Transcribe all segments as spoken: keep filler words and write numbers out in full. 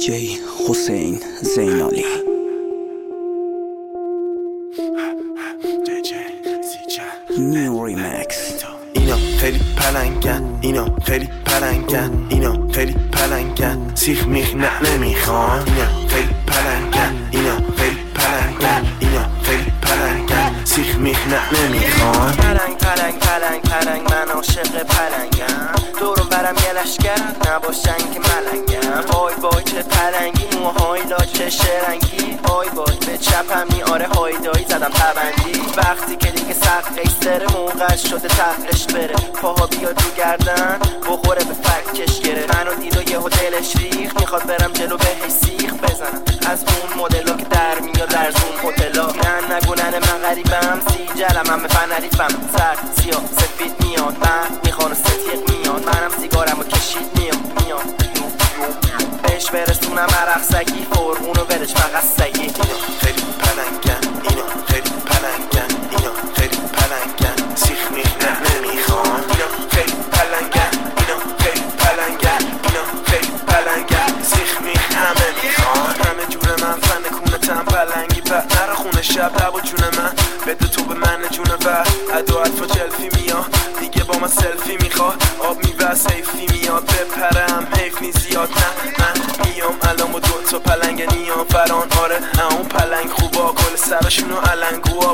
دیجی حسین زینالی. نیو ریمکس. اینا خیلی پلنگن، اینا خیلی پلنگن، اینا خیلی پلنگن، سیخ میخ نه نمیخوان. اینا خیلی پلنگن، اینا خیلی پلنگن، اینا خیلی پلنگن، سیخ میخ نه نمیخوان. پلنگ پلنگ پلنگ پلنگ من عاشق پلنگم، دورم برم یه لشگر نباشن که ملنگم. وای وای چه پلنگی، موهای لاچه شرنگی، وای وای به چپم میاره هایدایی زدم پبندی. وقتی که دیگه سخت ایستره موقعش شده تقلش بره، پاها بیاد رو گردن بخوره به فکش گره. منو دید و یهو دلش ریخ، میخواد برم جلو بهش سیخ بزنم از اون مدلا که در میاد در زون هتلا. نه نگو ننه من غریبم، سی جلم هم به فنریفم، سرد سیاه سفید میاد، من میخوانو ستیق میاد، منم سیگارمو کشید میاد میاد بهش برسونم عرق سگی، فرغونو برش فقط سگی. اینا خیلی پلنگن، اینا خیلی پلنگن، اینا خیلی پلنگن، سیخ میخ نه نمیخوان. اینا خیلی پلنگن، اینا خیلی پلنگن، اینا خیلی پلنگن، سیخ میخ همه میخوان. همه جور من فن کونتم پلنگی بعد نره خونه شب لب و جون من بده تو به من جونه و ادو الفا جلفی میاد دیگه با من سلفی میخواد. آب میوز حیفی میاد بپرم حیف نی زیاد. نه من میام الان با دو تا پلنگ نیام فران. آره اون پلنگ خوبا کل سرشونو علنگوا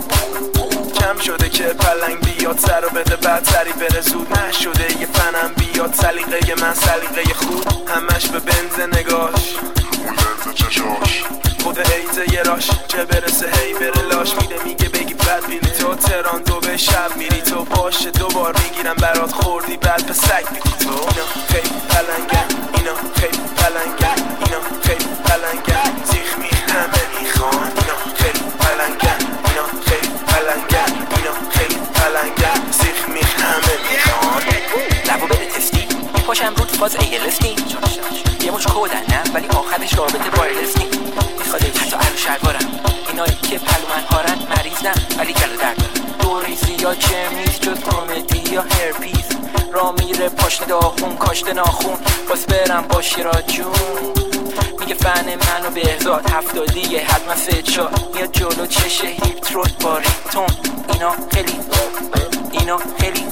کم شده که پلنگ بیاد سر و بده بدتری بره زود. نشده یه فنم بیاد سلیقه من سلیقه خود، همش به بنز نگاش بلند چشاش خود ایزه یه راش چه برسه هی بره لاش. میده میگه بگی بد بیری تو تران دو به شب میری تو باشه دوبار میگیرم برات خوردی بعد به سگ میری تو. اینا خیلی پلنگن، اینا خیلی پلنگن، اینا خیلی پلنگن، سیخ میخ همه میخوان. اینا خیلی پلنگن، اینا خیلی پلنگن، اینا خیلی پلنگن، سیخ میخ همه میخوان. لبو بده تستی میپاشم رود فاز ایلفتی، یه مش کودن نه ولی آخرش رابطه وایرلس نی. میخواد حتی عرو شلوارم، اینایی که پلو من هارن مریض نه ولی گلو درد دارن. دوریزی یا چمیز جز کمدی یا هرپیز، را میره پاشت داخون کاشته ناخون باز برم با شیراز جون. میگه فن منو بهزاد هفتادیه حتما سچا میاد جلو چشه هیپ تروت با ریتون. اینا خیلی اینا خیلی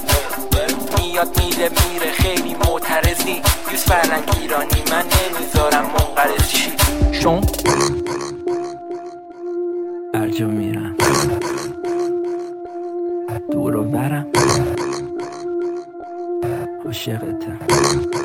میاد میره میره خیلی معترضی. یوز فرنگ ایرانی من نمیذارم منقرض شی. شون هرجا میرم دور و برم عاشقتم.